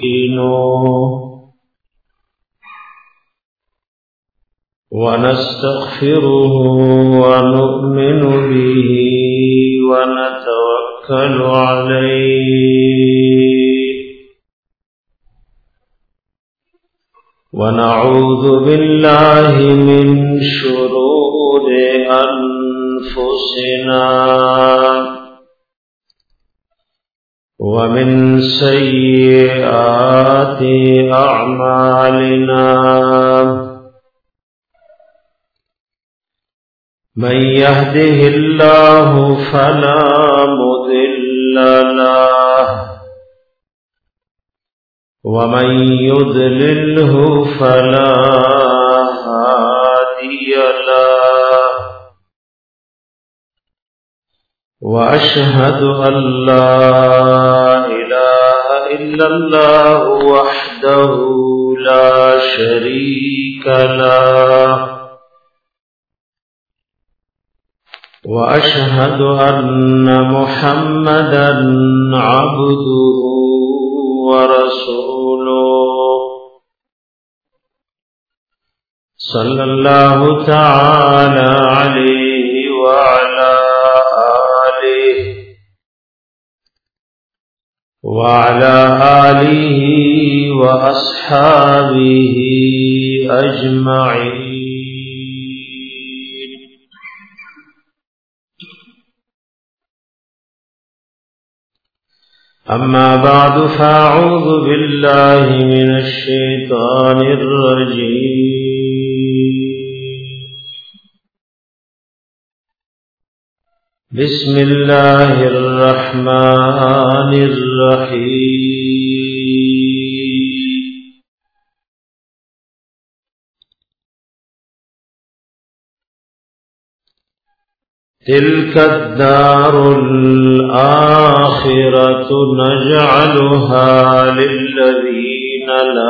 ونستغفره ونؤمن به ونتوكل عليه ونعوذ بالله من شرور أنفسنا ومن سيئات أعمالنا من يهده الله فلا مضل له ومن يضلله فلا هادي له وأشهد أن لا إله إلا الله وحده لا شريك له وأشهد أن محمدا عبده ورسوله صلى الله تعالى عليه وعلى آله وأصحابه أجمعين. أما بعد فأعوذ بالله من الشيطان الرجيم. بسم الله الرحمن الرحيم. تلك الدار الآخرة نجعلها للذين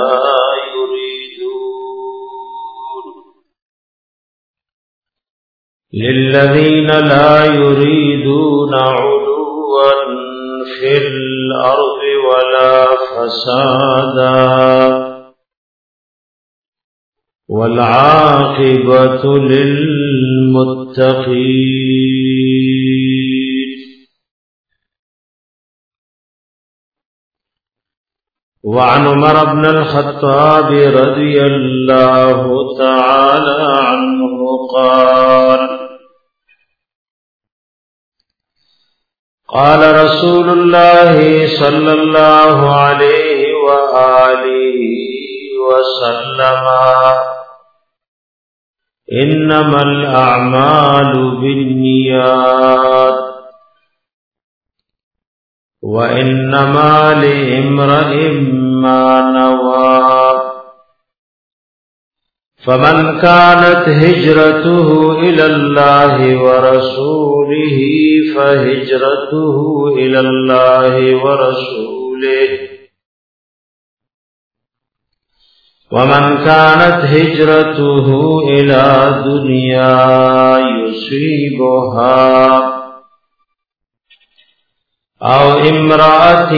لا يريدون علوا في الأرض ولا فسادا والعاقبة للمتقين. وعن عمر بن الخطاب رضي الله تعالى عنه قال قال رسول الله صلى الله عليه وآله وسلم إنما الأعمال بالنيات وإنما لامرئ ما نوى فمن كانت هجرته إلى الله ورسوله فهجرته إلى الله ورسوله ومن كانت هجرته إلى دنيا يصيبها أو امرأة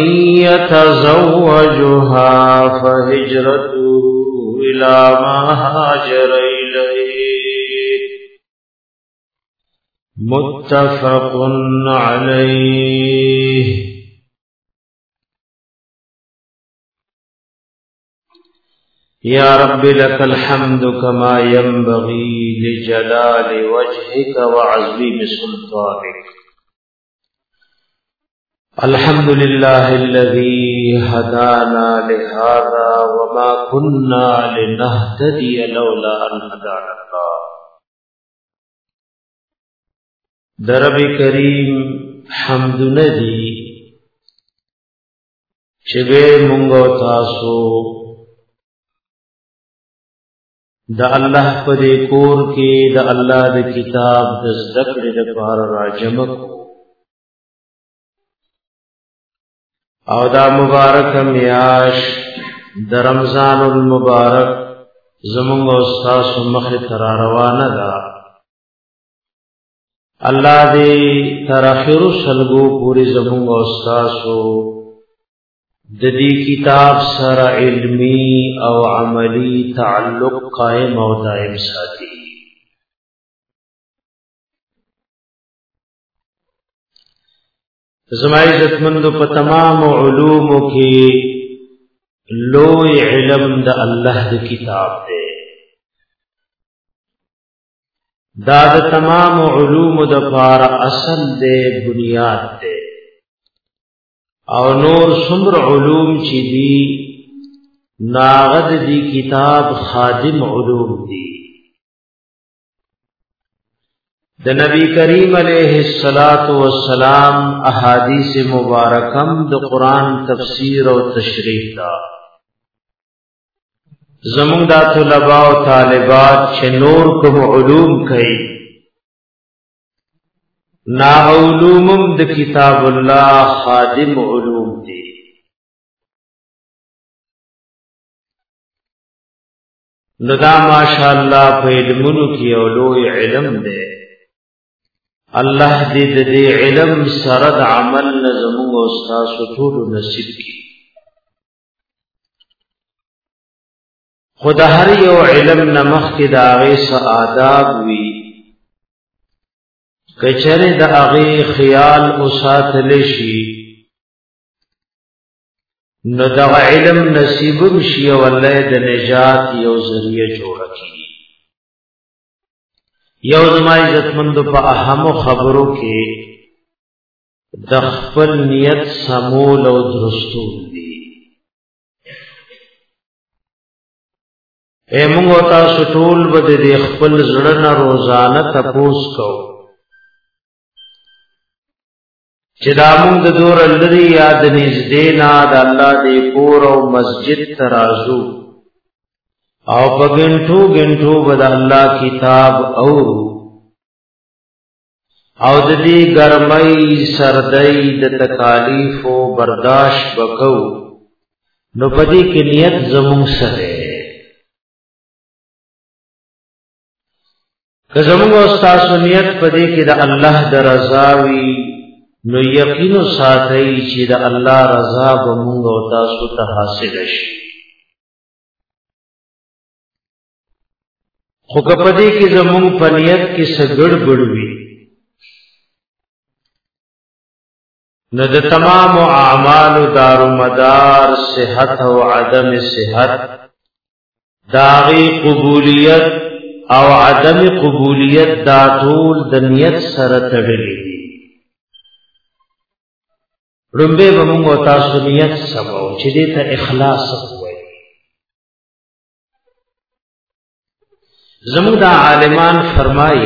يتزوجها فهجرته إلى ما هاجر إليه. متفق عليه. يا رب لك الحمد كما ينبغي لجلال وجهك وعظيم سلطانك. الحمد لله الذي هدانا لهذا وما كنا لنهتدي لولا أن هدانا الله. درب کریم حمد ندی چبے منگو تاسو دا اللہ پدے کور کے دا اللہ دا کتاب دا ذکر دا پار راجمک او دا مبارک میاش دا رمضان المبارک زمونگ استاسو مخ تراروان دا اللہ دے تراخیر سلگو پوری زمونگ استاسو د دې کتاب سره علمی او عملی تعلق قائم او دائم ساتي. زما عزتمندو په تمام علومو کې لوی علم د الله د کتاب دی. دا د تمام علومو د پار اصل دی، بنیاد دی. او نور څومره علوم چې دي ناغد دی کتاب خادم علوم دی. د نبی کریم علیہ الصلات والسلام احادیث مبارکم د قرآن تفسیر او تشریح دا. زمونږ دا طلباء او طالبات چې نور کوم علوم کوي نا علومم د کتاب الله خادم علوم دي. نو دا ماشاءالله په علمونو کې یو لوی علم دی. الله دې د دې علم سره د عمل زموږ او تاسو ټول نصیب کړي. خدای هر یو علم نمخ کې د هغه آداب وي. کچره د هغه خیال او ساتل شي نو دا علم نصیب شي او الله د نجات یو ذریعہ جوړ کړي. یو زما عزتمندو په اهمو خبرو کې د خپل نیت سمول او درستول دي. موږ تاسو ټول به د خپل زړه نه روزانه تپوس کوو چې دا موږ د دور لري یاد نږدې نه د الله د کور او مسجد ترازو او په ګنټو ګنټو به د الله کتاب او د دې ګرمۍ سردۍ د تکالیف او برداشت وکاو. نو په دې کې نیت زموږ سره که زموږ استاد نیت په دې کې د الله د رضا وي نو یقین ساتي چې د الله رضا به موږ او تاسو ته حاصل شي. خو کپدې کې زموږ په نیت کې سګړ وي نو د تمام اعمال دارو مدار صحت او عدم صحت داغي قبولیت او عدم قبولیت دا ټول د نیت سره تړلي دي. رمبه به موږ تاسو نیت سمو چې دې ته اخلاص وایي. زموږ د عالمان فرمایي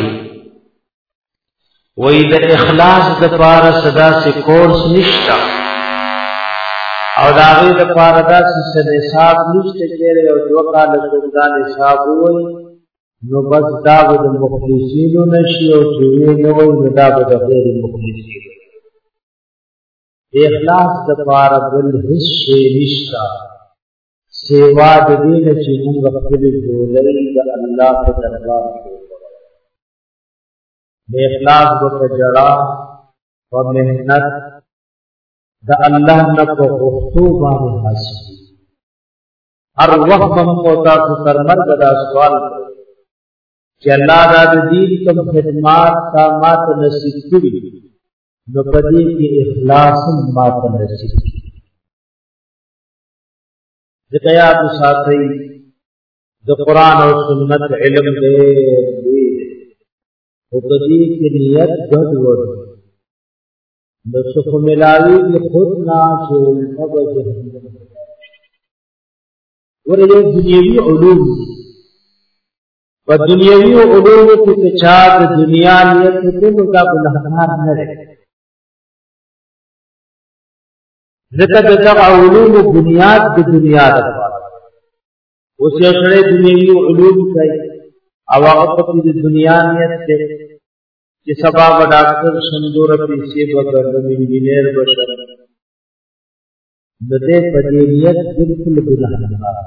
وای د اخلاص د پاره صدا سے کورس نشتا او دا غي د پاره دا چې حساب نشته کېره او دوه کال څنګه حساب وای نو بس دا د مخلصینو نشي او چې نو وای دا د غیر مخلصینو. د اخلاص د پاره بل هیڅ شی نشتا سیوا د دې چې موږ خپل جوړې د الله په دربار کې د اخلاص په جړا او مهنت د الله نه په وختو باندې حاصل. هر وخت موږ تاسو سره مرګ دا سوال چې الله دا د دین کوم خدمات تا ماته نصیب کړي نو په دې کې اخلاص ماته نصیب کړي. ذکر یاد ساتي د قران او سنت علم دې او په دې کې نیت ګډ وډ د څه ملاوي د خود نه چې په جهنم ورته دنیوي علوم په دنیوي علوم کې چا د دنیا نیت ته موږ ګناهګار نه لري. ذکر د علوم بنیاد د دنیا لپاره اوس یو سره دنیوي علوم کوي او هغه په دې دنیا نیت ته چې سبا و ډاکټر سندور پیسې وګرځي انجینیر بشر د دې په دې نیت بالکل ګناهګار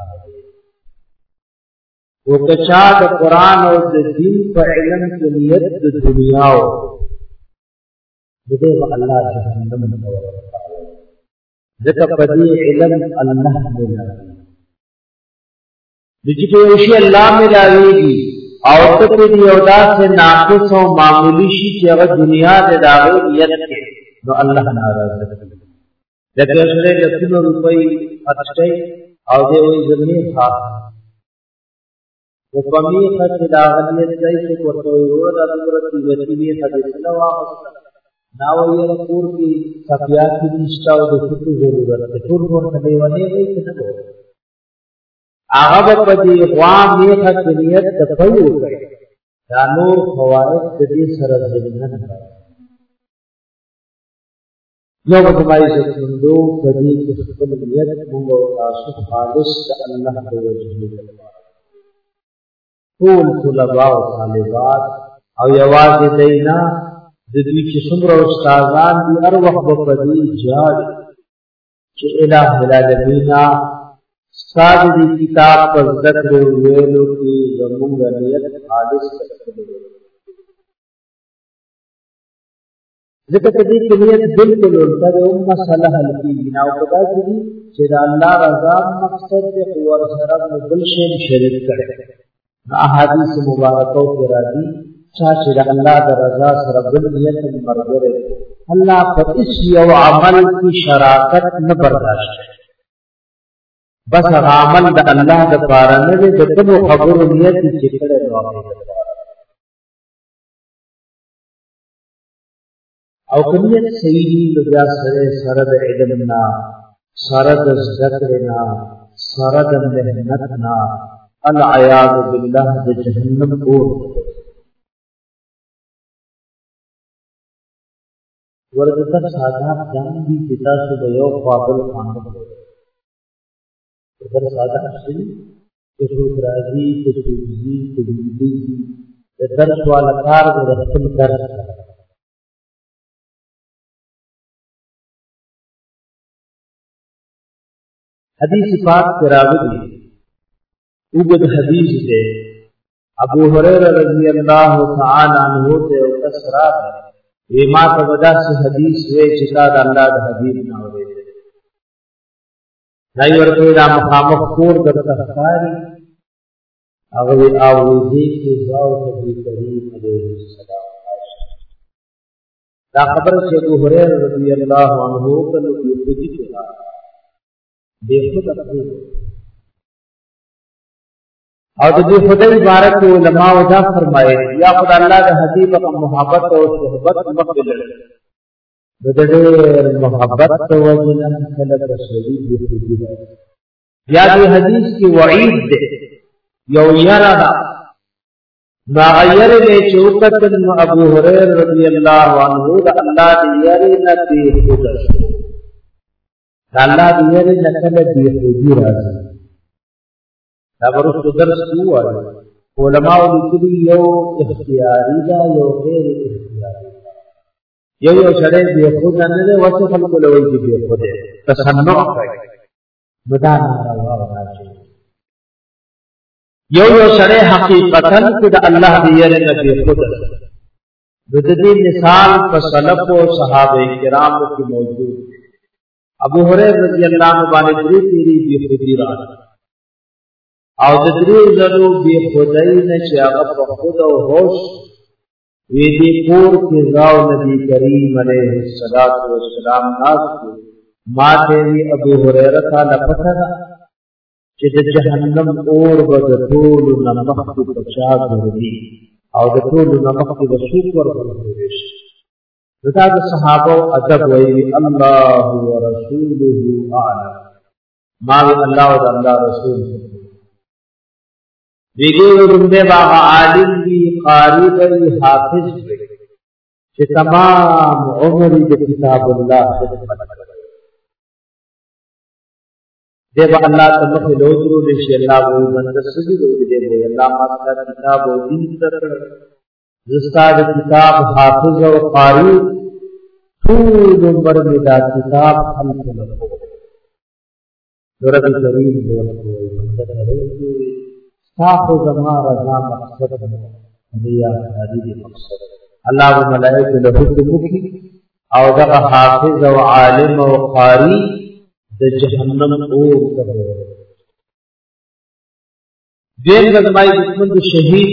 او کچا د قران او د دین په علم کې نیت د دنیا او د دې الله جهنم ځکه په دې علم الله ملاوي د چې په یو شي الله ملاويږي او ته په دې یو داسې ناقص او معمولی شي چې هغه دنیا د داغه نیت کې نو الله ناراضه کوي لکه سره د 100 روپۍ اټکای او دې وې زمين خاص په پمی خط داغه نیت ځای څه کوته وي دا د ورته وتی حدیث نو واپس ناو یې کور کې سفیات کې نشاو د څه ضرورت ده ټول ورته دیونه وي څه نه هغه په دې غوام نیت نیت د پيو کوي دا نور فواید د دې سره ځینن یو په مای څه څنګه په دې کې خپل نیت موږ تاسو خالص الله د وجه ټول طلباء او طالبات او یوازې دینا د دې چې څومره استادان دي هر وخت په دې جهاد چې الہ العالمین استاد دې کتاب پر ذکر ویلو کې زموږ نیت خالص کړو ځکه دې کې نیت بالکل ورته یو مسله حل کیږي نو په دا کې چې د الله رضا مقصد دې ور سره بل شی شریک کړي احادیث مبارکو کې راځي چې د الله د رضا سره بل نیت مرګره الله په هیڅ یو عمل کې شراکت نه برداشت بس هغه عمل د الله د پاره نه دی د کوم خبرو نیت چې کړه نو او کمیت صحیح نو بیا سره د علم نه سره د ذکر نه سره د مهنت نه العیاذ بالله د جهنم اور ورته ساده ځان دي چې تاسو د یو قابل خاندل در ساده شي چې څوک راځي چې توزي چې دې د درس والا کار د خپل درس حدیث پاک راوي اوږد حدیث ده ابو هريره رضی الله تعالی عنہ ته او اسرا ویما ته ودا سے حدیث وی چې دا د الله د حبیب نه اوري دای ورته دا مخامخ کور د تخاری هغه او دې کې ځاو ته کریم علیه السلام دا خبر چې ابو هريره رضی الله عنه کله دې خودي کړه دې خود او د دې خدای عبارت علماء دا فرمایي یا خدای الله د حبیب په محبت او صحبت مقبل د دې محبت او جنن کله د شدید دي یا دې حدیث کې وعید ده یو یرا دا ما غیر له چوکت ابو هريره رضی الله عنه د الله دې یری نه دې خدای الله دې یری نه کله دې خدای راځي دا ورته درس وایي علماء لیکلي یو اختیاري دا یو غیر اختیاري یو سره دی خود نه نه وڅ خلکو لوي دی خود تصنع کوي مدان راوړي یو سره حقیقتا د الله دی یره نه خود د دې مثال په سلف او صحابه کرام کې موجود ابو هريره رضی الله عنه باندې تیری دی خودی راځي او د دې زرو به خدای نه چې هغه په خود او هوش وی دې کور کې ځاو نبی کریم علیه الصلاۃ والسلام ناز ما ته ابو هريره کا لپاره چې د جهنم اور به ټول نمخ په پچا وردي او د ټول نمخ په شکر ورکړي دا د صحابه ادب وی الله ورسوله اعلم ما الله او الله رسول دیگه ورنده باغ عالم بھی قاری بھی حافظ بھی کہ تمام عمری دے کتاب اللہ خدمت دے با اللہ تمخ لوجرو لیشی اللہ وہ بندر سجی دے دے اللہ ماتا کتاب و دین تر زستاد کتاب حافظ و قاری طول عمر میں دا کتاب خلق لکھو رب کریم دے لکھو صاحب زمان رضا مقصد دیا حدیث مقصد اللہ و ملائکہ له حکم کی او دغه حافظ او عالم او قاری د جهنم اور ته دین غزمای دشمن د شهید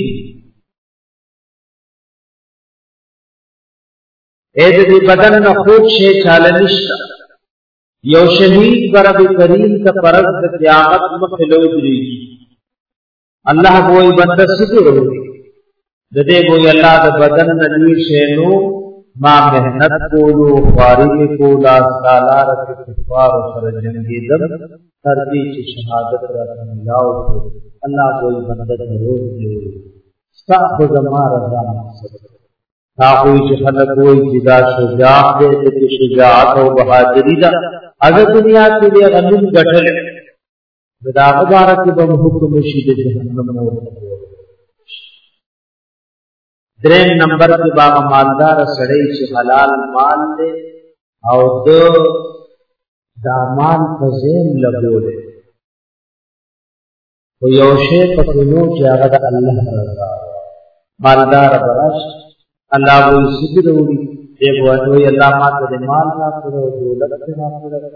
اې د بدن نه خوب شي چاله نشتا یو شهید برب کریم ته پرز د قیامت مخلو دري الله وای بنده سکر وي د دې وای الله د بدن نه دې شنو ما مهنت کولو فارغ کولا سالار کفار سره جنگیدم تر دې چې شهادت راته ملاو الله وای بنده ضرور دی صاحب زما رضا مقصد تا کوئی چې خلک وای چې دا شجاع دې چې شجاعت او بہادری دا اگر دنیا کې دې غنم غټل دا مبارک به حکم شي د جهنم اور دریم نمبر کې باغ مالدار سړی چې حلال مال دی او دا مال په زین لګول او یو شی په نو چې هغه د الله رضا مالدار براش الله وې سګر وړي دی وایي الله ما ته مال را کړو دولت را کړو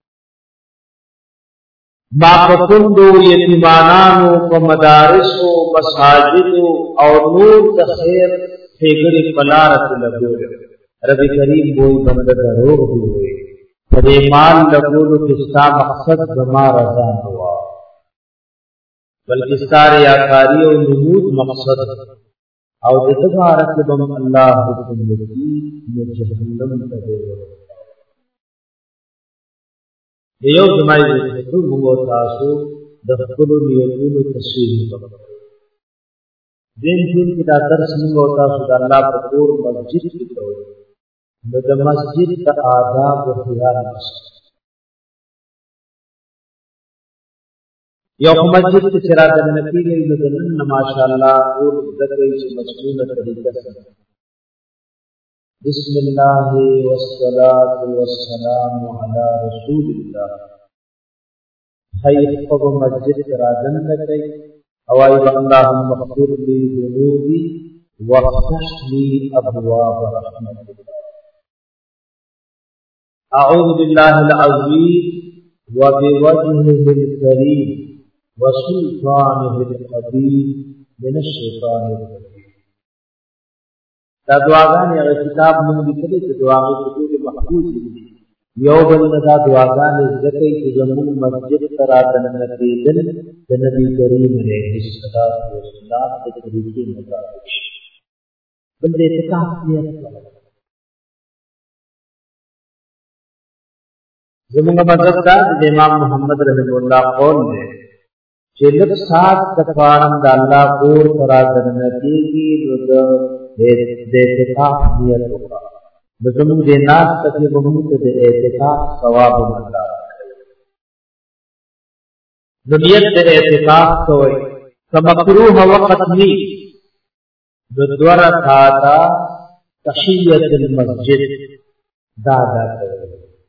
ما پکندو یتیمانانو په مدارسو مساجدو او نور د خیر فکر پلارت لګول رب کریم وای بنده دروغ دی وای په دې مال لګولو کې ستا مقصد زما رضا نه و بلکې ستاره یاکاری او نمود مقصد او د تبارک بم الله حکم لکی نو جهنم ته دی یو زمای د موږ تاسو د خپل نیتونو تصویر وکړو دین دین کی دا درس موږ تاسو د الله په کور مسجد کې کوو نو د مسجد د آداب او خیال یو مسجد کې چرته د نبی له دنن ماشاءالله او د دې چې مسجونه طریقه سره بسم الله والصلاة والسلام على رسول الله خیر خب مسجد راځن لګي او ای اللهم اغفر لي ذنوبي وافتح لي ابواب رحمتك اعوذ بالله العظيم وبوجهه الكريم وسلطانه القديم من الشيطان الرجيم دا دعاګانې هغه کتاب موږ لیکلي چې دعاګانې په ټول محفوظ دي یو بل نه دا دعاګانې ذکر چې زموږ مسجد تر راتلل د نبی کریم علیه السلام د طریقې مطابق بل دې تکافیت زموږ مذهب دا د امام محمد رحمه الله قول دی چې لږ سات د پاړم د الله کور تر راتلل کېږي نو د اعتکاف نیت وکړه د زموږ د ناس ته به موږ ته د اعتکاف ثواب ملګر د نیت د اعتکاف کوي کمکروه وقت نی د دوره تا تحیت المسجد دا کوي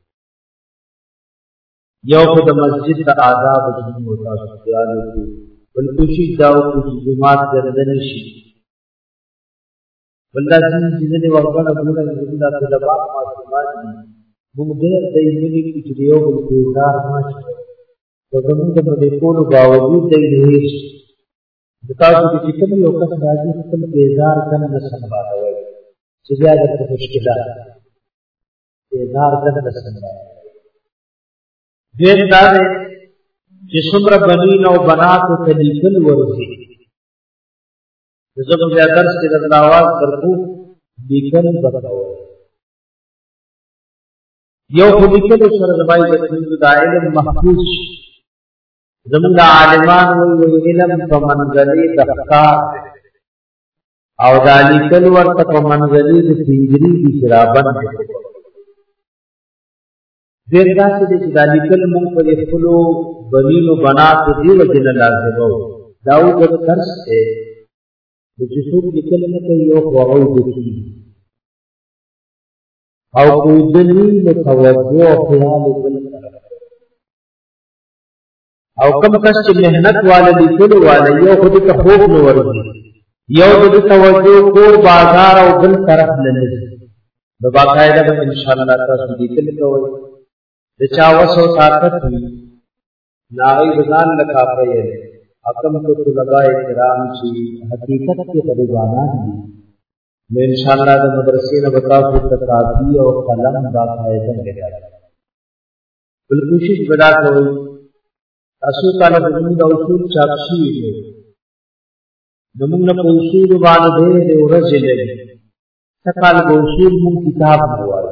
یو خو د مسجد د آداب د موږ تاسو خیال وکړو بل کوشش دا وکړو چې جمعات ګرځنه شي ولدان چې ورغله بوله د طلباء ماشومان موږ ډېر د ایمني کې یو بل ګزار ماشو په زموږ د دې کولو باوجود د دې د تاسو چې کوم یو کس راځي خپل بیزار کنه نه سمبالوي چې بیا د مشکلات بیزار کنه نه سمبالوي دین دا چې څومره بنین او بنات ته لیکل ورسي زموږ د درس کې د اواز ترکو لیکل بدلو یو خو لیکل سره د بای د علم محفوظ زموږ عالمان وی علم په منځلي د افکار او د لیکل ورته په منځلي د سنجري د شرابن دیر داسې چې د لیکل مونږ په خپل بنینو بنات دی وجه لازمو داو د درس ته د څه لیکل نه کوي یو خواو دي او کو دلی له توجه او خیال بل او کوم کس چې مهنت والے لیکل والے یو خود ته خوب نو ورغی یو د توجه کور بازار او بل طرف نه لږ د باقاعده ان شاء الله تاسو لیکل کوئ د چا وسو طاقت وي ناغي بزان لکا پریل حکم کو طلباء کرام چی حقیقت کے طالبانان دی میں انشاءاللہ د مدرسې نه بتاو کتابی او قلم دا فائدہ لگا بل کوشش بدا کوي تاسو تعالی د موږ اصول چاپ شي د موږ نه اصول باندې د ورځې لګي سکال اصول موږ کتاب وایو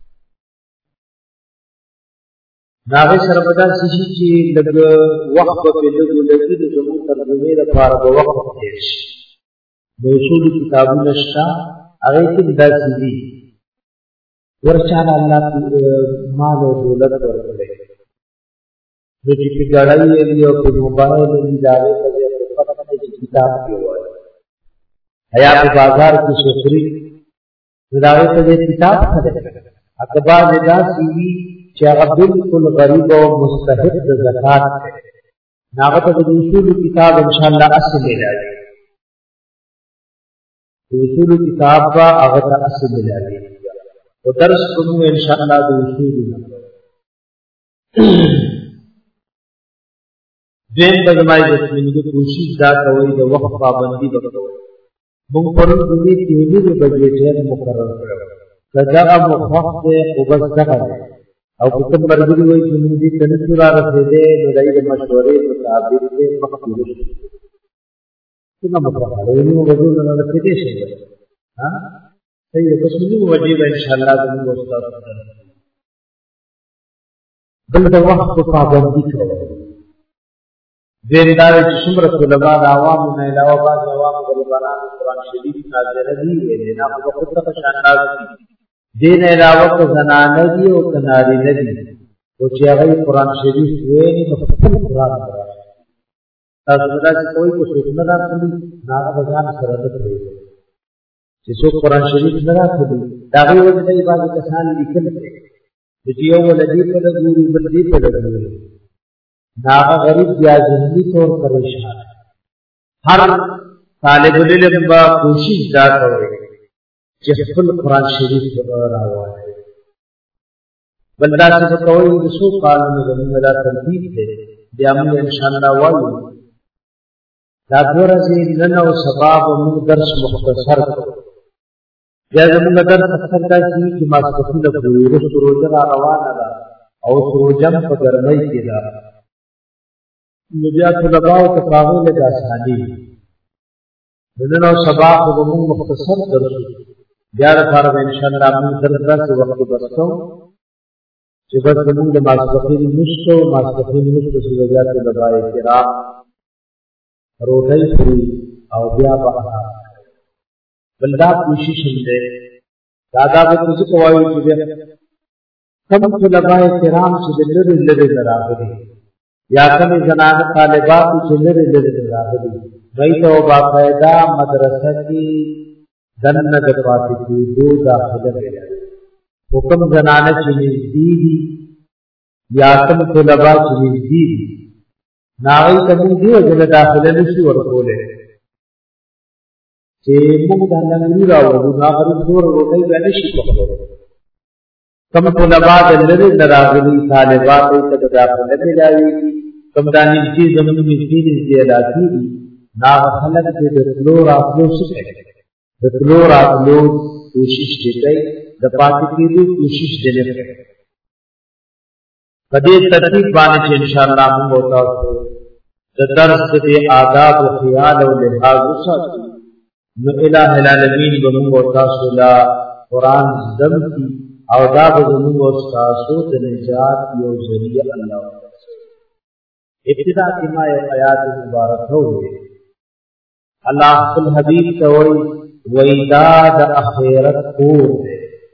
ناغه سربدا سشي چې لږ وخت په لږ د زموږ ترجمه لپاره د وخت تیر شي د اصول کتابونه شته هغه کې داسې دي ورچاله الله مال او دولت ورکړي د چې ګړای او په موبایل ادارې په پټه کې کتاب کې وایي حیات بازار کې شفری ادارې ته کتاب خرڅ اخبار دا سیوی چې هغه بالکل غریب او مستحق د زکات دی ناغه ته د اصول کتاب ان شاء الله اصل ملایي د اصول کتاب با هغه ته اصل ملایي او درس کوم ان شاء الله د اصول دین په زمای د منځو کوشش دا کوي د وخت پابندي وکړو موږ پرون د دې کې د بجټ مقرر کړو کدا مخفض او بس دغه او کوم مرګري وایي چې موږ دې تنسورا رسېده نو دای د مشورې مطابق کې مخکې څنګه مطلب دی نو وجود نه رسېدې شي ها صحیح بس موږ وجيبه ان شاء الله د موږ استاد بل د وخت پابندي کوي دیندار چې څومره علماء د عوامو نه علاوه بعض عوام غریبانو قرآن شریف نازل دي نه په خود ته شاندار دین علاوه کو زنانه دي او کناری نه دي او چې هغه قرآن شریف وایي نو خپل قرآن راځي تاسو دا چې کوئی کو څه نه راځي نه هغه سره نه کوي چې څو قرآن شریف نه راځي دا غوږ دې باندې کسان لیکل دي یو ولدي په دغوري بلدي په دغوري ناغه غریب یا ذهنی طور پریشان هر طالب علم با کوشش دا کوي چې خپل قرآن شریف راوړي بلدا څه کوي د څو کالونو زموږ لا ترتیب دی بیا موږ ان شاء الله وایو دا ورځې نن او سبا به موږ درس مختصر کوو بیا زموږ درس اکثر دا چې ما څه له ورځې روزه روانه ده او روزه په ګرمۍ کې ده نو بیا طلباء ته کاغذ له آسانی نن او سبا به موږ مختصر درس بیا لپاره ان شاء الله موږ درس وخت بسو چې بس موږ د ماسپخین نشو چې بیا طلباء کرام روټي خوري او بیا به بلدا کوشش دې دادا به څه کوي چې کوم طلباء کرام چې لری راغلي یا کوم زنانه طالبات چې لری راغلي وای ته باقاعده مدرسه کې دنه د پاتې کېدو داخله لري حکم زنانه چې نږدې دي یا کوم طلبا چې نږدې دي ناوي ته دې د داخله نشي ورکولې چې موږ د نړۍ راوړو هغه ډور روټي باندې شي کوم طلبا د لری راغلي طالبات ته داخله ملایي کوم دانې چې زموږ مسجد دې علاقې دي نا خلک دې د فلور اپلو څخه د فلور اپلو کوشش کوي د پاتې کېدو کوشش دې کوي په دې ترتیب باندې ان شاء الله موږ تاسو د درس دې آداب او خیال او لحاظ وساتو نو الٰه العالمین به موږ تاسو لا قرآن زدم کی او دا به موږ تاسو د نجات یو ذریعہ الله ابتدا کی ما آیات مبارک ہوئے اللہ خپل حبیب ته وی ویدا د اخرت کور دے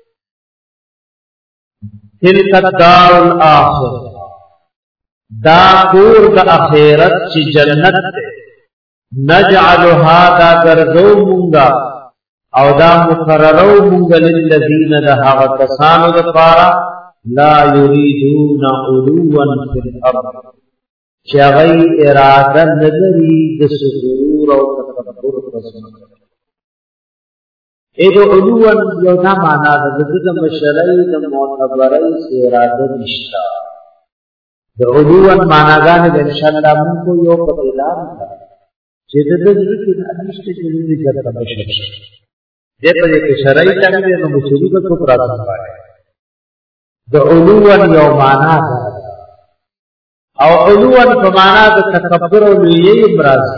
تلک الدار الاخرہ دا کور د اخرت چې جنت دے نجعلها دا گرزو مونگا او دا مقررو مونگا للذین دا هغه کسانو د پارا لا یریدون علوا فی الارض چغی اراده نظری د سرور او تکبر پسند ایدو علوان یو نا مانا دا دا مشرعی دا معتبرئی سے ارادہ نشتا دا علوان ماناگانی دا انشاءاللہ من کو یو پتیلان تا چه دا دا ذکر انشت جنوی جرد مشرع دے پر ایک شرعی تنگی نو مشرعی کا سکرہ سنبارے دا علوان یو مانا دا او علوان فمانا دا تکبر و لیئی امرازی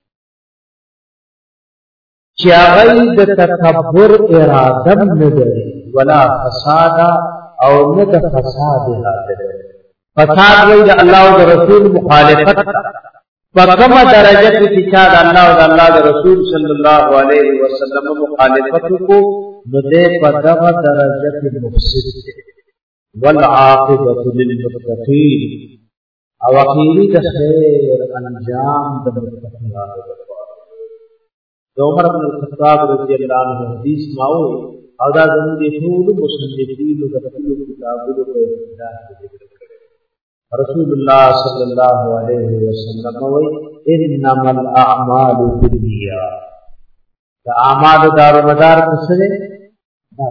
چی آغای دا تکبر ارادم نداری ولا فسادا او ند فساد ارادم فساد وی دا اللہ و دا رسول مخالفت فکم درجت تیچا دا اللہ و دا اللہ دا رسول صلی اللہ علیہ وسلم مخالفت کو ندے پدغ درجت مفسد والعاقبت للمتقین او اخیری دا خیر انجام دا متقین عمر بن الخطاب رضی اللہ عنہ حدیث ماوی او دا زمین دی ټول مصنفین د خپل کتابونو په اصطلاح ذکر کړي رسول الله صلی الله علیه وسلم وی انما الاعمال بالنیات دا اعمال دار مدار څه دي دا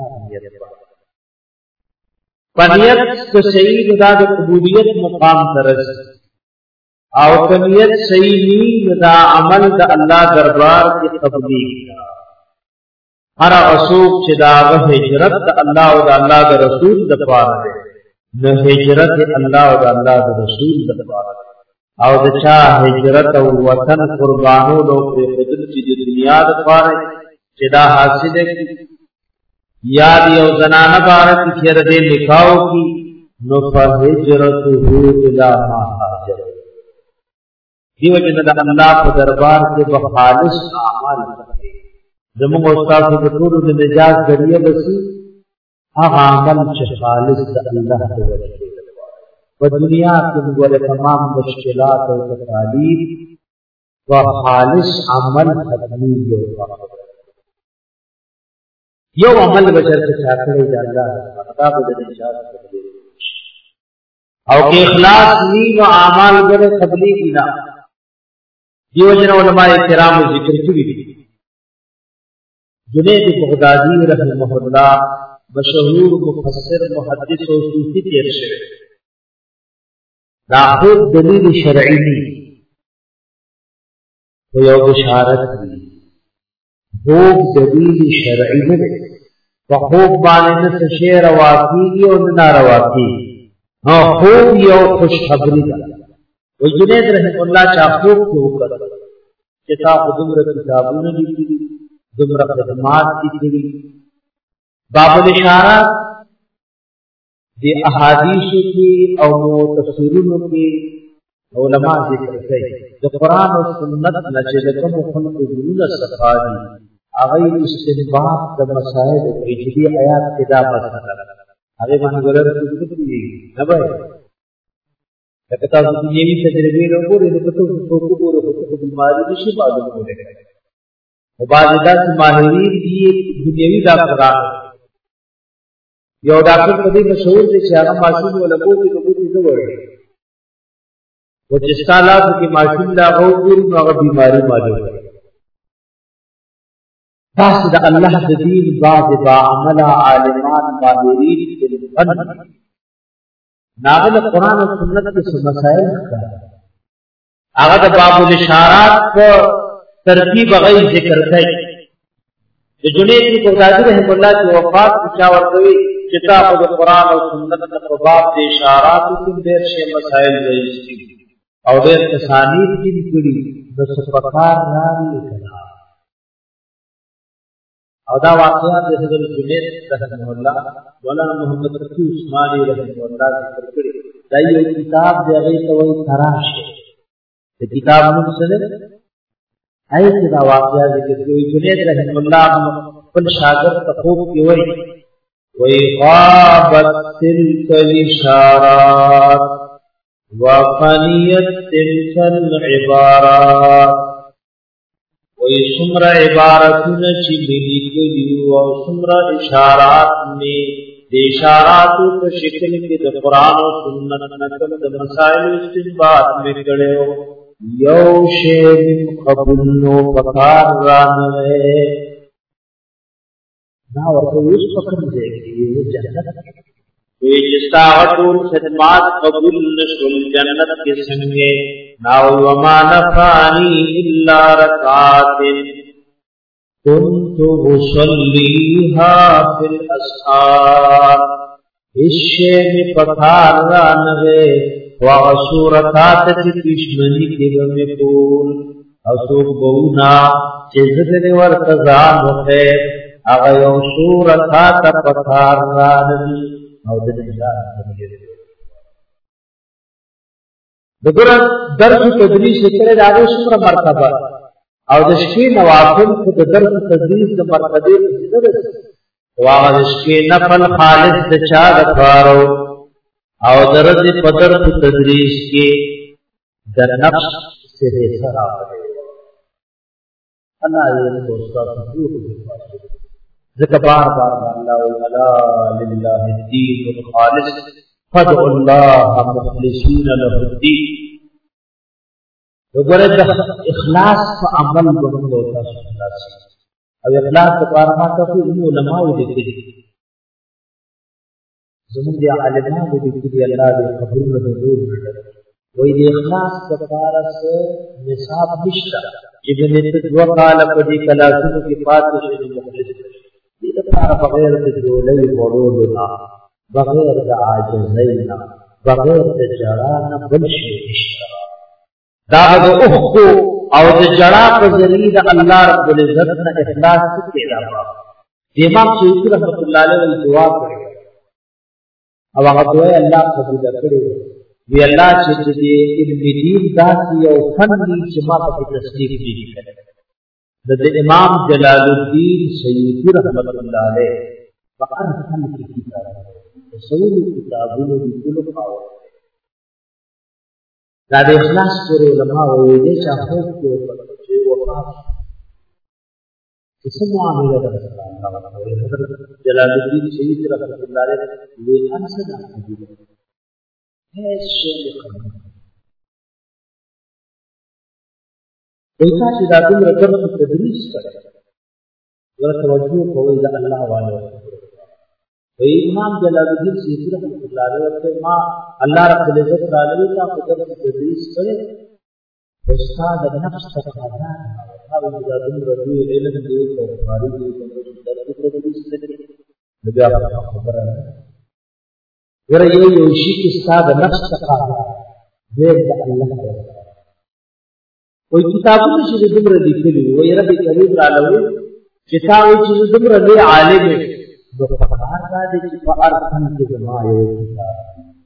نیت کو صحیح دا د قبولیت مقام ترس او کمیت صحیح نی دا عمل دا اللہ دربار کی قبلی ہر اسوق چه دا ہجرت دا اللہ و دا اللہ دا رسول دا پار دے نو ہجرت اللہ و دا اللہ دا رسول دا پار دے او دا چاہ ہجرت و وطن قربانو لو پر قدر چی دی دنیا دا پار دے چه دا حاصل ہے یاد یو زنان بارت کھیر دے نکاو کی نو پر ہجرت ہو الہ ما حاجر دیو جن دا اللہ کو دربار کے بخالص اعمال کرتے زمون استاد کو ټول د نجات ذریعہ بسی هغه عمل چې خالص د الله په وجه په دنیا کې موږ تمام مشکلات او تکالیف و خالص عمل ختمي یو عمل بشر څخه کړی د الله خطاب د نجات او کې اخلاص ني او اعمال غره قبلي کینا دیو جن علماء کرام ذکر کړی دي جنید بغدادی رحمہ اللہ مشہور مفسر محدث و صوفی تیر شوی دا خود دلیل شرعی دی تو یو بشارت دی خوب دلیل شرعی دی وخوب بانے نس شیر رواقی دی و ننا رواقی خوب یو خوشخبری دی و جنید رحمہ اللہ چاہ خوب کی وقت چتا خدمر کتابون دی دی دمرا خدمات کی کری باب الاشارات دی احادیث کی او تفسیروں کی علماء ذکر کئی دی قرآن و سنت نجلکم و خلق دون صفادی اغیر استنباط دا مسائل اجلی آیات کدا مسئلہ اغیر مانگولر سکت دی نبائی لکتا دنیاوی تجربی لوگوری لکتا حقوق بیماری نشی معلوم ہونے گئے مبادلہ سے ماہرین بھی دنیاوی ڈاکٹران یو ڈاکٹر کدی مشہور دے چاہاں معصوم و لگو کی کبوتی نو ورے وہ جس طالب کی معصوم لاغو پوری نو بیماری معلوم ہے خاص دا اللہ دین بعض با عمل عالمان ماہرین کے فن ناغل قرآن و سنت کے مسائل کا آغا دا باب الاشارات کو ترتیب غیر ذکر کئی جنید کی بغدادی رحمہ اللہ کی وفات کچاور کوئی چتا خود قرآن و سنت کو باب دے اشارات کی دیر شے مسائل رئیستی اور دیر تسانید کی کڑی نصفقار نامی لکھنا اور دا واقعات حضرت جنید رحمہ اللہ مولانا محمد رفیع عثمانی رحمہ اللہ ذکر کڑی دائیو کتاب دے غیر کوئی تراش ہے کتاب منصدر ایسی دا واقعہ ذکر کوئی جنید رحمہ اللہ کل شاگرد تخوب کی وی غابت تلک الاشارات وفنیت تلک العبارات وی سمر عبارتنا چی ملی کلیو و سمر اشارات میں دے اشاراتو کا شکل کی دا قرآن و سنت نکل دا مسائل استنباط میں کڑے ہو یو شے من قبلنو پکار رانوے نا ورته اوس پکم دی کې جنت وی جستا ټول خدمات قبول نشول جنت کې څنګه نا وما نفعني الا ركعات كنت اصليها في الاسحار اشے میں پکار رانوے وغصورتات کی دشمنی کے میں پول اسوک بونا چزدر ورتزان وخیر اغیو صورتات پکار رانوی او دنجان دگر درس تدریس کرے داغو سمر مرتبہ او دشکی نوافل خود درس تدریس مرتبہ واغشکی نفل خالص دچا دکارو او درد پدر تدریس کی در نفس سے سرا اللہ یہ دوستا سبوت ذکر بار بار اللہ ولا للہ الدین الخالص فدع اللہ مخلصین له الدین وګوره د اخلاص په عمل باندې تاسو اخلاص او اخلاص لپاره ما تاسو علماء لیکلي زموږ د عالمانو لیکلي الله دې قبول منظور کړي وې د اخلاص لپاره څه نصاب نشته چې د دې وقاله په دې کلاسونو کې پاتې شي مخلص دې لپاره بغیر د جوړې ورولنا بغیر د عاجزینا بغیر د جړانا بل شي نشته دا د اوخو او د جړا په ذریعہ د الله رب العزت نه اخلاص پیدا کړه امام شیخ رحمۃ اللہ علیہ دعا کړې او هغه دعا الله قبول کړې وی الله چې دې علم دین ذاتي او فني چې ما په تصدیق دي د امام جلال الدین سیوطی رحمۃ اللہ علیہ په هر فن کې کتاب رسول کتابونو د ټولو پاو دا د اخلاص پر علماء وې دي چې خپل کې چې وفات کیسه معاملې ده حضرت جلال الدین سیوطی رحمۃ اللہ علیہ وی انسد حدیث ہے شیخ ایسا چې دا دومره درس تدریس کړي ورته توجه کوي د الله والو وی امام جلال الدین سیوطی رحمۃ اللہ علیہ ورته ما الله رب العزت تعالی کا قدرت تدریس کړي استاد نفس تقاضا او د دومره علم دی او خارج دی د تدریس کړي بیا خبره ورته یو شي چې استاد نفس تقاضا دې د الله کوئی کتابونه چې دومره لیکلي وي رب کریم تعالی چې تاسو چې دومره لوی عالم نو پکار دا دي چې په ارثن کې جما یو کتاب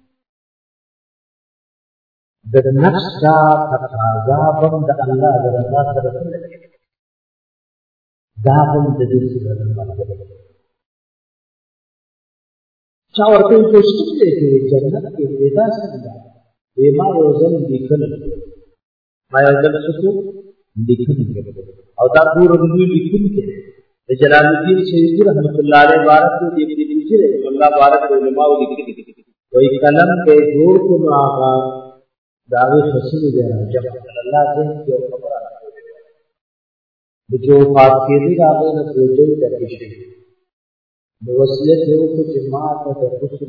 د نفس دا تقاضا بند الله د رضا سره دا هم د دې سره مطلب چا ورته کوشش کوي چې جنت کې پیدا څنګه وي ما روزن لیکل ما یو ځل څه لیکل او دا پورا د لیکل کې جلال الدین سیوطی رحمۃ اللہ علیہ بارک کو دې دې چې الله بارک علماء لیکلي کوئی قلم په جوړ کو نو آغا داوی فصل دې راځي الله دې یو خبره د جو پات کې دې هغه نه سوچو کوي شي د وصیت یو کو جماعت د رسول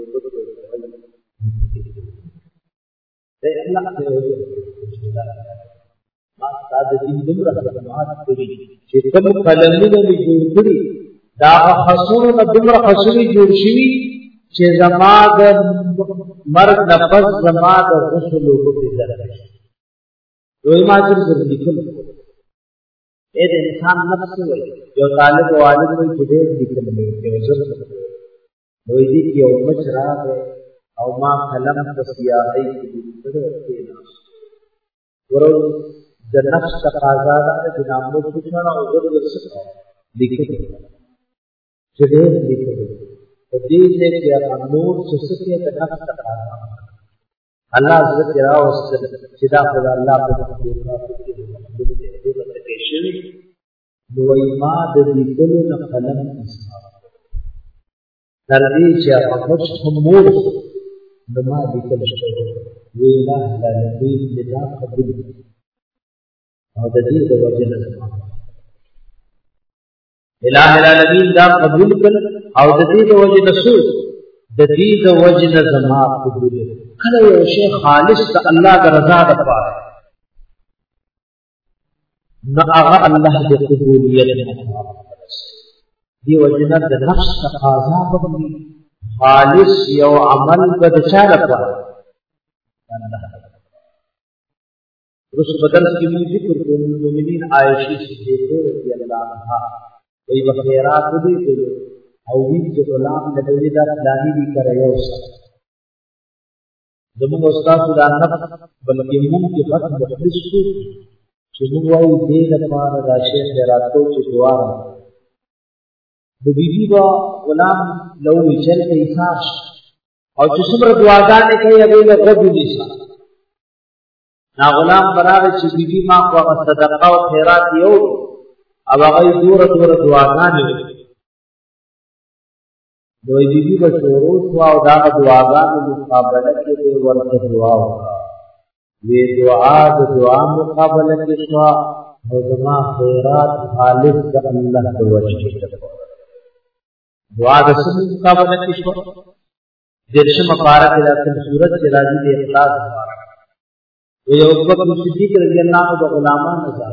الله ما ساده دین دمره جماعت کوي چې کوم قلمونه دې جوړ کړي دا خاصونه دمره خاصري جوړ شي چې زما د مرګ نفس زما د غسل او په ذریعہ دوی ما چې لیکل اې د انسان نفس وي یو طالب او عالم وي چې دې لیکل نه کوي ضرورت دوی دې یو مشرا او ما قلم په سیاهي کې لیکل ورو د نفس تقاضا ده چې نامو څخه او ضرورت څخه لیکل چې دې لیکل د دې چې نور څه څه د نفس تقاضا الله ذکر او چې دا خدای الله په دې کې شي نو ما د دې کولو نه قلم استعمال تر دې چې هغه څه مور نو ما دې کله شي وی لا لا دې دا قبول او د دې د وجه نه الہ العالمین دا قبول کړ او د دې د وجه نسو د دې د وجه نه زما قبول کړه یو شی خالص د الله د رضا لپاره نو هغه الله د قبولیت دی وجه نه د نفس تقاضا به خالص یو عمل به د چا لپاره الله رسول بدل کی ذکر کو مومنین عائشہ صدیقہ رضی اللہ عنہا وی بخیرات دی ته او وی چې غلام د دې د دانی دی کړو زموږ استاد دا نه بلکې موږ کې فتح مخلص شو چې موږ وایو دې لپاره راشه راتو چې دعا د بیبي با غلام لو چل کې حساب او چې څومره دعاګانې کوي هغه له غوږ نیسه نا غلام برابر چې بیبي ما کو صدقه او خیرات یو او هغه دور دعاګانې دوی بیبي په شروع او دا دعاګانو مقابله کې د ورته دعا وی دعا د دعا مقابله کې شو او زما خیرات خالص د الله د وجه دعا د سم مقابله کې شو درشه مبارک د سورۃ راځي د اخلاص مبارک وی او بکر صدیق رضی الله عنه د غلامان نظر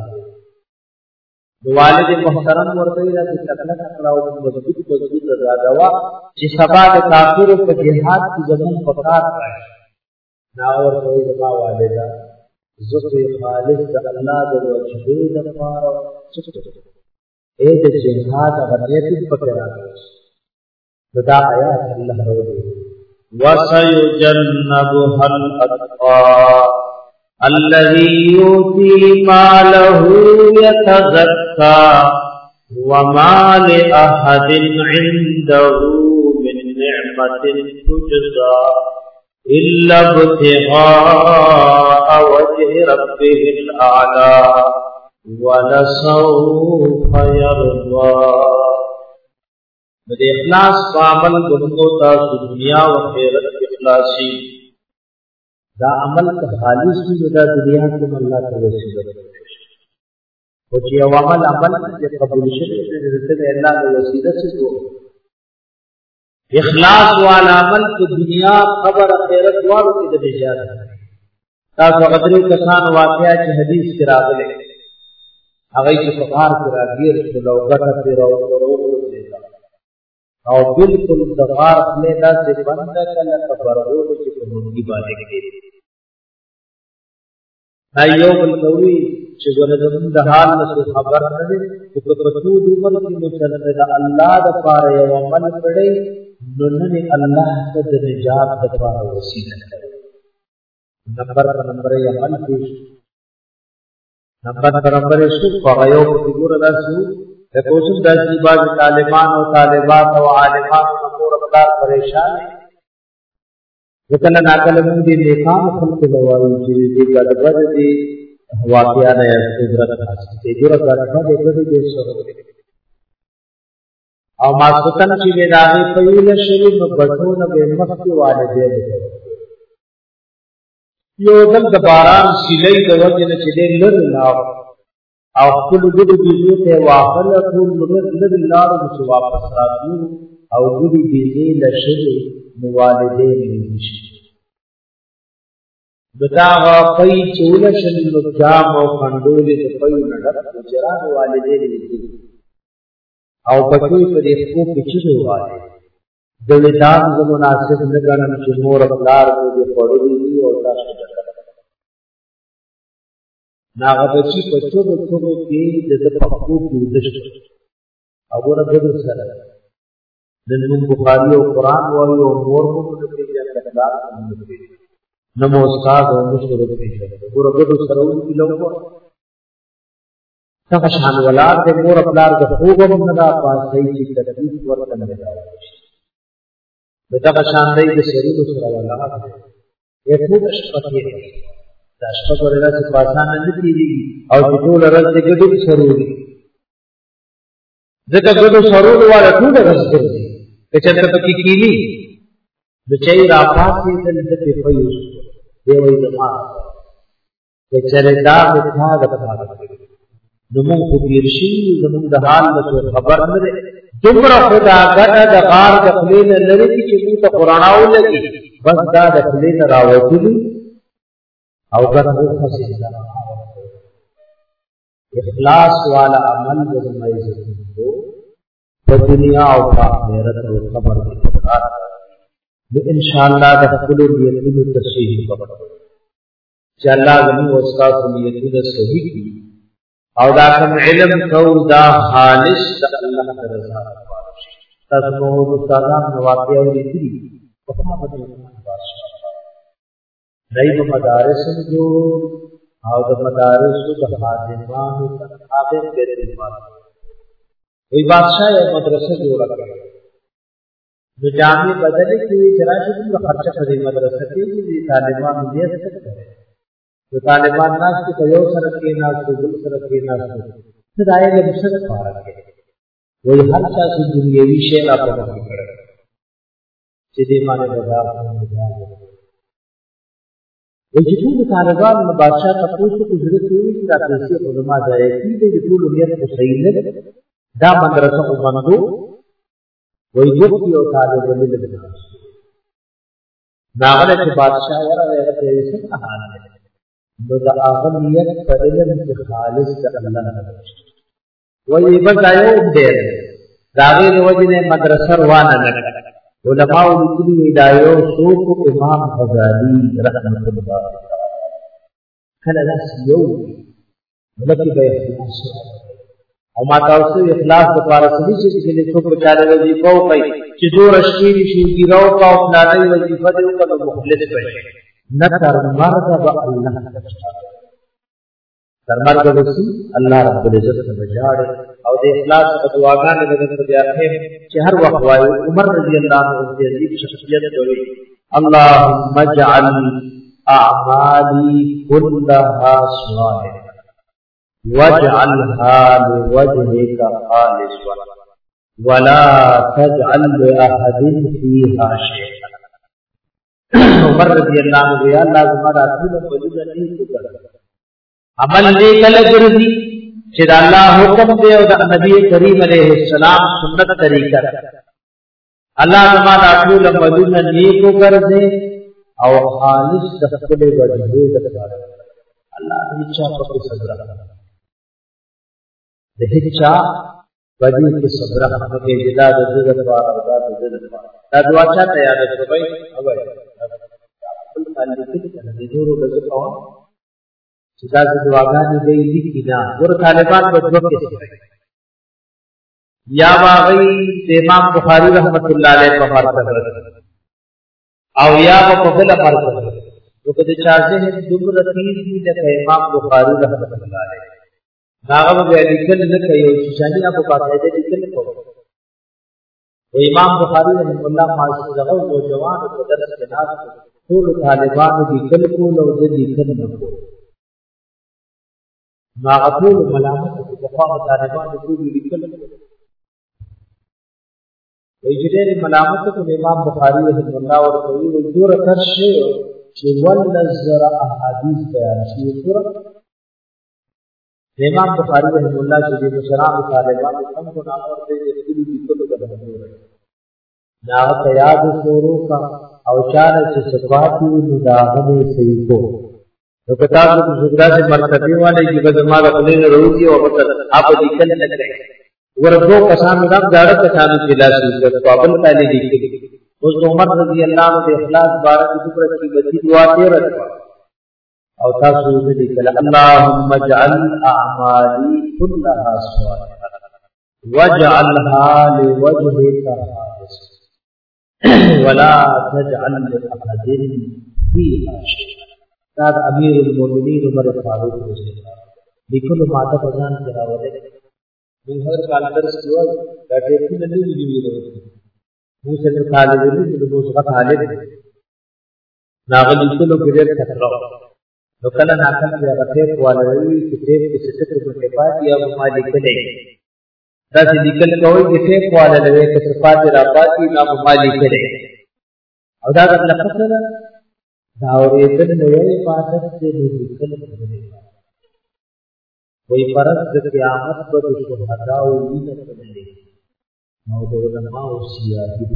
والد محترم ورته راځي تکلف کړهو د مضبوط دوا چې سبا د کافر په جهاد کې زمون پکار راځي نا ورته دوا والدا زکه خالص د الله د وجه د لپاره اې د جهاد غنیت پکې راځي دا آیات الله ورته وسيجنبها الأتقى الذي يؤتي ماله يتزكى وما لأحد عنده من نعمة تجزى إلا ابتغاء وجه ربه الأعلى ولسوف يرضى بده اخلاص عمل کو تاسو دنیا او آخرت اخلاصي دا عمل کا خالص دی دا دنیا کې الله تعالی وسیله او چې یو عمل چې قبول شي د الله د وسیله څخه اخلاص او عمل په دنیا قبر آخرت دوارو کې د نجات تاسو غدري کسان واقعیا چې حدیث کې راغلي هغه چې فقار کې راګیر چې لوګه ته راو او بالکل دغار خپل داسې بنده کله کبرو چې کومږي باندې کې ایو بل کوي چې ګورې د حال نو خبر نه دي چې په پټو د عمر کې نو چلے د الله د پاره یو عمل کړي نو نه الله ته د نجات د پاره وسیله کړي نمبر یې عمل کې نمبر شو په یو په ګور داسو د کوشش د باز طالبان او طالبات او عالمان نور خدای پریشان وکړه ناکله موږ دې نیکان خلق لوالو چې دې ګډوډ دي واقعیا نه عبرت حاصل دي ګوره ګډوډ دې سره او ما ستن چې دې راغی په یوه شری نو بټونه به مخکې والدې یو دل د باران سیلې د وجه نه چې دې لر لاو او خپل ګډو بيزو ته واخل ټول لږ لارو چې واپس راځي او ګډو بيزي لشي والدين نشي دغه پي چول شل نو جام او خندولې د پي نډر چران والدين نشي او پټوي په دې خو په چي وایي د ولدان مناسب نه ګڼل چې مور خپلار دې پړولې او تاسو ناغه بچی په څو کې د تفقو کې ودشت او ورته سره د نن بخاری او قران وایي او مور مو په دې کې اخلاق نمو استاد او مشر دې کې ورته سره ونی لوګو څنګه شان ولاد د مور خپلار د خوګم نه دا پاسې چې تکلیف ورته نه راوړي دغه شان دې د شریعت سره ولاد یې ټول شپته دا شپه ورته چې پاسان نه کیږي او ټول ورځ دې ګډو سروري ځکه ګډو سرور والا ټول ورځ کوي چې څنګه پکې کیږي د چي را پاتې دې په پيو دی وایي دا چې دا د ښه د زمون خو تیر شي زمون د حال نه خبر نه ده دومره خدا ګټه د غار د خلی نه لري چې موږ ته قرآن ولګي بس دا د خلی نه راوځي او ګټه خاصه اخلاص والا عمل د عزت کو په دنیا او په آخرت او قبر کې برکات نو ان شاء الله د خپل نیتونو تصحیح وکړو چې الله زموږ استاد نیتونه صحیح کړي او دا کوم علم کو دا خالص د الله رضا لپاره شي تاسو نو استادان واقعي لیکلي په هغه باندې دایو مدارس جو او د مدارس د خادمانو خادم دې وی بادشاہ یو مدرسه جوړ کړه نو جامع بدل کې چرایي د خرچه کړي مدرسه کې دي طالبان دې څه کوي نو طالبان ناس کې یو سره کې ناس کې بل سره کې ناس څه دایې له څه فارق کې وی هر چا چې دنیوي شی را په کې کړه چې دې باندې بازار وی چې ټول طالبان نو بادشاہ تاسو ته ضرورت وي چې تاسو علماء ځای کې دې ټول نیت کو صحیح نه دا مدرسه کو بندو وی جو یو طالب علم دې ناغله چې بادشاہ ورته څه حال دی نو دا هغه نیت په علم کې خالص د الله نه وی بدایو دې دا غیر وجنه مدرسه روانه نه علماء لیکلي هدايو سوق امام غزالی رحمه الله کله لاس یو ولکه به اخلاص او ما تاسو اخلاص د پاره سړي چې دې څوک چاله وظیفه کوي چې دور شي شي ګیرو کا او نادي وظیفه دې کله مخلص وي نتر مرد با الله تر مرد وسی الله رب العزت ته بجاړ او د اخلاص په دعاګانې د بیا چې هر وخت وایي عمر رضی الله عنه د عظیم شخصیت دوی اللهم اجعل اعمالي كلها صالحه واجعلها لوجهك خالصا ولا تجعل لأحد فيها شيئا عمر رضی اللہ عنہ یا اللہ زمارا ټول وجود نه وکړه عمل دې کله ګرځي چې د الله حکم دی او د نبی کریم علیه السلام سنت طریقه الله زمارا ټول وجود نه نیکو ګرځي او خالص د خپل وجود لپاره الله دې چا په صبر د هیڅ بدی کې صبر هغه کې جدا د دې لپاره او د دې لپاره دا دعا چاته یاد کړئ او خپل تعلق د نورو د ځو چې دا دعاګانې دې لیکي دا ور طالبان په دوه کې یا واغی د امام بخاری رحمت الله علیه په مرتبه او یا په بل مرتبه نو کله چې ځین دومره تیز دي د امام بخاری رحمت الله علیه داغه به لیکل نه کوي چې ځاني په قاعده لیکل کوي و امام بخاری رحمۃ اللہ معاصر دغه نوجوان په درس کې ناس ټول طالبانو لیکل کول او د لیکل نه کول ناغتول ملامت په خوا طالبانو ټول لیکل ویجدې ملامت کو امام بخاری رحمۃ اللہ ورته ویل دور تر شی چې ول نظر احادیث بیان شي امام بخاری رحمۃ اللہ چې د شراب طالبانو څنګه کو نام ورته دې لیکلو ته بدلول ناغت یاد شروع کا او چار چې صفاتی مداهنه صحیح کو نو کتاب د زګرا سے مرتبه والے کی بدما د خلین روزي او وقت اپ لیکل نه کړي ورغو کسان دا ډاړه کسان چې لاسي د قابل تعالی لیکلي اوس عمر رضی الله عنه د اخلاص بارک ذکر کی بدی دعا ته رکھا او تاسو دې کله اللهم اجعل اعمالي كلها صالحه واجعلها لوجهك خالصا ولا تجعل لأحد فيها شيئا دا امیر المؤمنین عمر فاروق رضی الله لیکلو ماته پردان کراوله موږ هر کال درس کوو دا ټیپ نه دی ویلو موږ سره طالب علم د موږ طالب ناغلی کلو کې ډېر خطر نو کله ناکله بیا غټه کوالوي چې ټیپ کې څه څه په پاتې یا ما لیکلې دا چې لیکل کوي چې ټیپ کوالوي چې صفات را پاتې نه ما لیکلې او دا د لفظ دا اورېدل نو یې عبادت دې لیکل کوي وی فرض د قیامت به د شهداو وینه تللی او د علماو سیاهي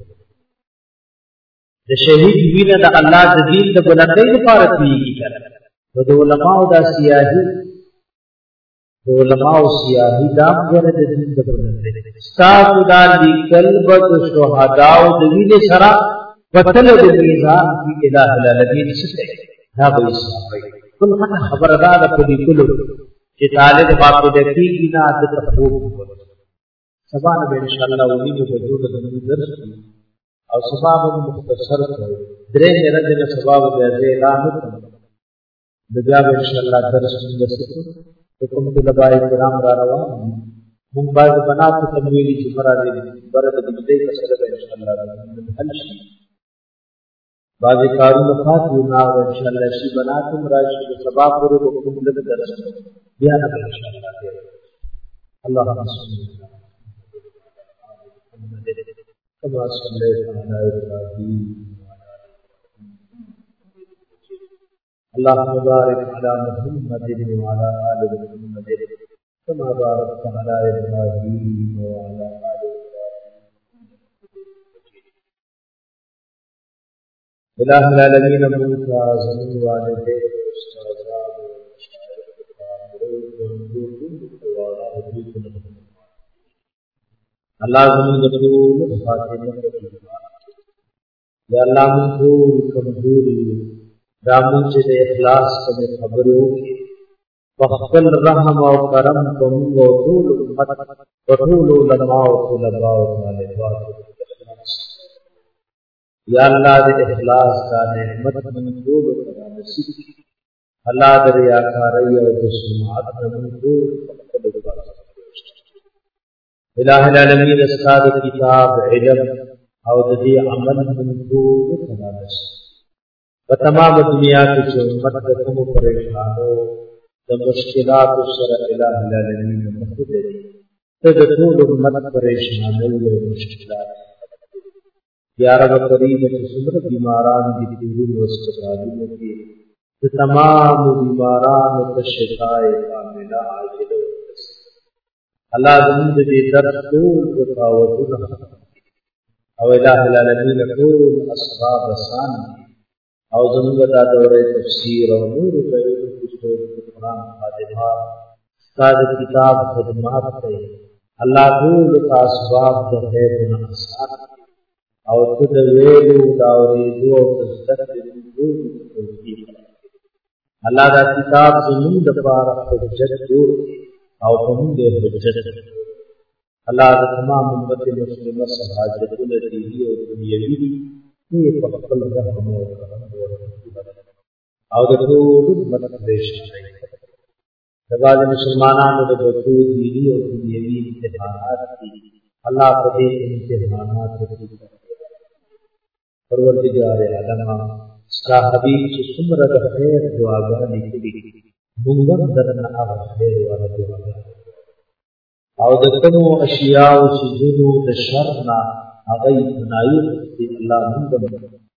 د شهید وینه د الله د دین د بلندۍ لپاره کېږي نو د علماو دا سیاهي د علماء سیاهی دام غره د دین د بلندۍ ستاسو دا لیکل به د شهداو د وینې سره وتل د میزان کی الہ العالمین څخه دا به صحابه کل خبردار په لیکلو چې طالب باندې د کیږي نه د تفوق سبا نه ان شاء الله ولې په جوړه د درس او سبا به مختصر کړو درې نه د سبا به اعلان د بیا ان شاء الله درس موږ حکم طلباء کرام را روان مونږ باید بنات تمویلی چې فرادې برد د دې مسله به ان شاء الله حل شي بعضی کارونه فاتو نه او ان شاء الله شي بناتم راشي د سبا پورې حکم لږ درس بیا نه ان شاء الله اللهم صل كما صليت على ابراهيم اللهم بارك على محمد وعلى آل محمد كما باركت على إبراهيم وعلى آل إبراهيم إله العالمين ممتاز من والديه واستاذان الله زمین ټول فاطمه یا الله مون ټول کمزوري دامن چې د اخلاص په خبرو کې وخپل رحم او کرم کوم او ټول امت او ټول علماء او طلباء او طالبات یا الله دې اخلاص کا نعمت من ټول نصیب الله دې ریاکاری او د سماعت من ټول الہ العالمین استاد کتاب علم او د دې عمل من ټول نصیب په تمام دنیا کې چې امت د کوم پریشانو د مشکلات سره الہ العالمین مخکې دی ته د ټول امت پریشانو او مشکلات یا رب کریم چې څومره بیماران دي په دې هسپتالونو کې د تمام بیمارانو ته شفای کامله عاجله الله زموږ دې درد ټول رکاوټونه او الہ العالمین ټول اسباب آسان او زموږ دا دوره تفسیر او نور په قرآن خادمه استاد کتاب خدمات کوي الله ټول اسباب د خیر نه آسان او ته د ویلو دا اورېدو او تذکر توفیق الله دا کتاب زموږ د لپاره حجت جوړ او موږ د حجت الله د تمام امت مسلمه سره حاجتونه دي او دنیوي دي په خپل رحم او کرم او د ټول امت پریشانۍ د بعض مسلمانانو د ټول دیني او دنیوي امتحانات دي الله په دې امتحانات کې پروردگار عالم ستا حبیب چې څومره د خیر دعاګانې کوي موږ هم درنه هغه خیر والا دعاګانې او د کومو اشیاء او څیزونو د شر نه هغه پناهي دې الله موږ